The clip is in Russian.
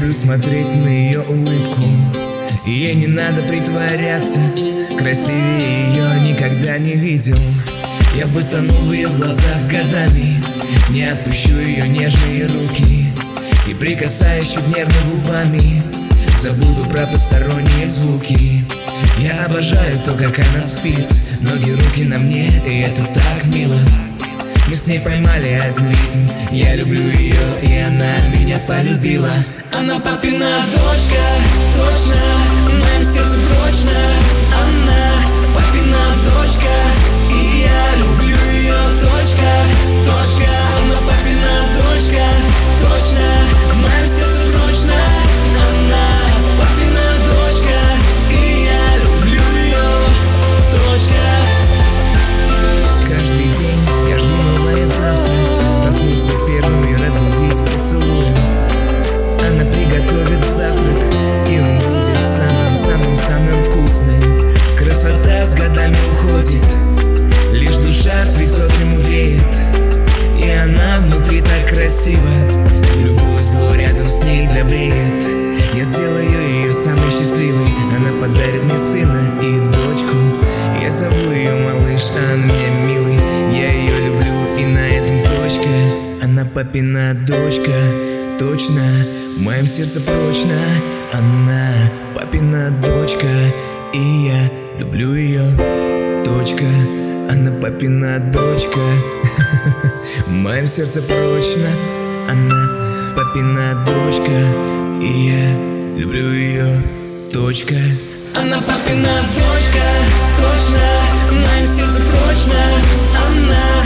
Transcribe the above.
люблю смотреть на ее улыбку. Ей не надо притворяться, красивее ее никогда не видел. Я бы тонул в ее глазах годами, не отпущу ее нежные руки. И прикасаясь чуть нервно губами, забуду про посторонние звуки. Я обожаю то, как она спит, ноги, руки на мне, и это так мило. Мы с ней поймали один ритм, я люблю ее, и она меня полюбила. Она папина дочка, точно, в моем сердце прочно. Она папина дочка, и я люблю ее, точка, точка. Она папина дочка, точно, в моем сердце прочно. Она папина дочка, и я люблю ее, точка. Каждый день я жду новое завтра, проснуться первым и разбудить поцелуем. Она приготовит завтрак, и он будет самым-самым вкусным. Красота с годами уходит, лишь душа цветет и мудреет. И она внутри так красива, любое зло рядом с ней добреет. Я сделаю ее самой счастливой, она подарит мне сына и дочку. Я зову ее малыш, а она мне милый. Я ее люблю, и на этом точка. Она папина дочка, точно, в моем сердце прочно. Она папина дочка, и я люблю ее, точка. Она папина дочка, в моем сердце прочно. Она папина дочка, и я люблю ее, точка. Она папина дочка, точно, в моем сердце прочно. Она